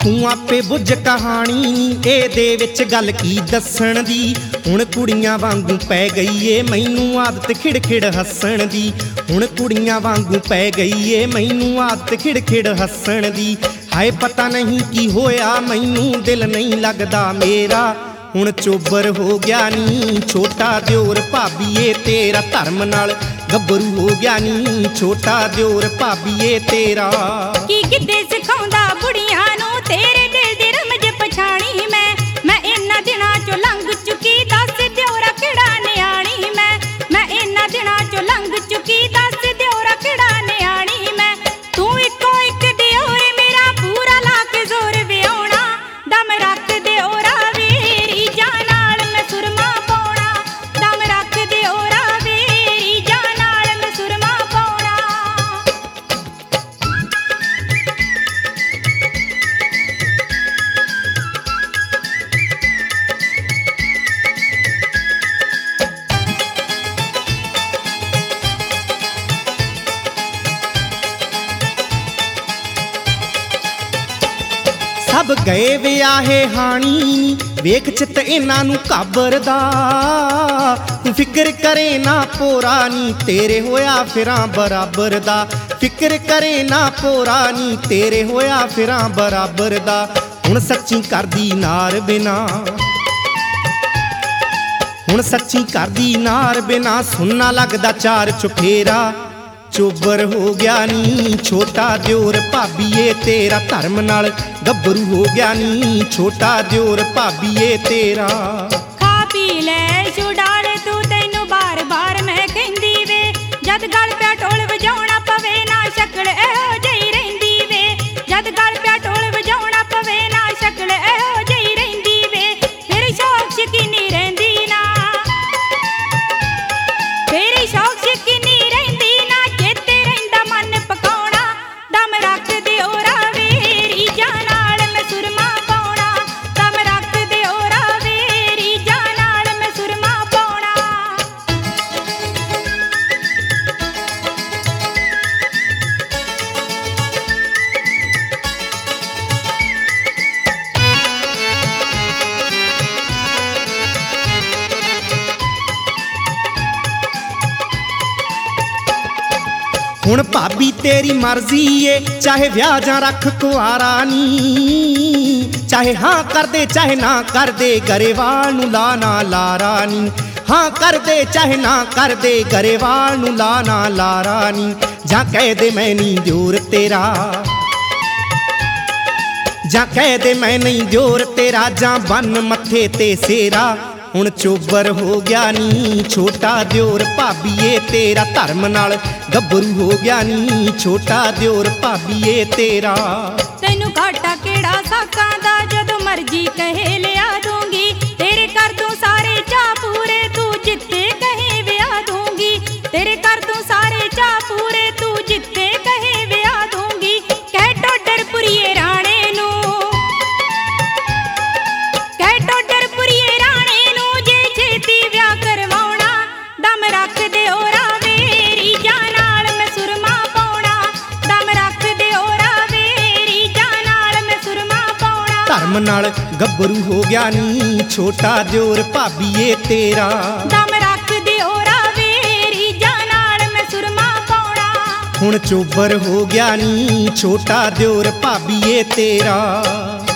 तू आपे बुझ कहानी एदे विच गल की दस्सण दी। हुण कुड़ियां वांगू पै गई ए मैनू आदत खिड़-खिड़ हस्सण दी। हुण कुड़ियां वांगू पै गई ए मैनू आदत खिड़-खिड़ हस्सण दी। हाय पता नहीं की होया मैनू दिल नहीं लगदा मेरा। हुण चोबर हो गया नी छोटा दिओर भाबीए तेरा। धर्म नाल गब्बरू हो गया नी छोटा दिओर भाबीए तेरा। की गिद्धे सिखाउंदा बुढ़ियां नू तेरे दिल दी रमज पछाणी मैं इन्ना दिनां चों लंघ चुकी दस दिओरा किहड़ा नियाणी मैं इन्ना दिनां चों लंघ चुकी दस दिओरा किहड़ा नियाणी मैं। तू इको इक दिओर मेरा पूरा ला के जोर विआउणा। दम रख दिओरा वेरी जान नाल मैं सुरमा पाउणा। दम रख दिओरा वेरी जान नाल मैं सुरमा पाउणा। सब गए विआहे हाणी वेख चित इन्हां नू काबरदा। तू फिक्र करे ना पोरा नी तेरे होया फिरां बराबर दा। फिक्र करे ना पोरा नी तेरे होया फिरां बराबर दा। हुण सच्ची करदी नार बिना हुण सच्ची करदी नार बिना सुनना लगदा चार चुफेरा। चोबर हो गया नी छोटा दिओर भाबीए तेरा। धर्म नाल गब्बरू हो गया नी छोटा दिओर भाबीए तेरा। खा पी लै छुडाल तू तैनू बार बार मैं कहंदी वे। जद गल पिया ढोल वजाउणा पवे ना शक्ल इहो जही रहिंदी वे। जद गल पिया ढोल वजाउणा पवे ना शक्ल इहो जही रहिंदी वे। फिर शौक शकीनी रहिंदी ना फिर शौक शकीनी रहिंदी ना। चेते रहिंदा मन पकाउणा। दम रख दिओरा वेरी जान नाल मैं सुरमा पाउणा। दम रख दिओरा वेरी जान नाल मैं सुरमा पाउणा। हुण भाबी तेरी मर्जी ए चाहे ब्याह जां रख कुआरा नी। चाहे हाँ कर दे चाहे ना कर दे गरेवाल नू ला ना लारा नी। हाँ कर दे चाहे ना कर दे गरेवाल नू ला ना लारा नी। जां कह दे मैं नहीं दिओर तेरा जां कह दे मैं नहीं दिओर तेरा। जां बन मत्थे ते सेरा। हुण चोबर हो गया नी छोटा दिओर भाबीए तेरा। धर्म नाल गब्बरू हो गया नी छोटा दिओर भाबीए तेरा। तैनू घाटा केड़ा साकां दा जदों मर्जी कहे लिया दूंगी। तेरे कर दूं सारे चाह पूरे तू जित्ते कहे विआह दूंगी। तेरे कर दूं सारे चाह पूरे तू जित्ते कहे विआह दूंगी। कह टोडर पुरिये राणे नू कह टोडर पुरिये राणे नू जे छेती विआह करवाउणा। दम रख दिओरा वेरी जान नाल मैं सुरमा पाउणा। दम रख दिओरा वेरी जान नाल मैं सुरमा पाउणा। धर्म नाल गब्बरू हो गया नी छोटा दिओर भाबीए तेरा। दम रख दिओरा वेरी जान नाल मैं सुरमा पाउणा। हुण चोबर हो गया नी छोटा दिओर भाबीए तेरा।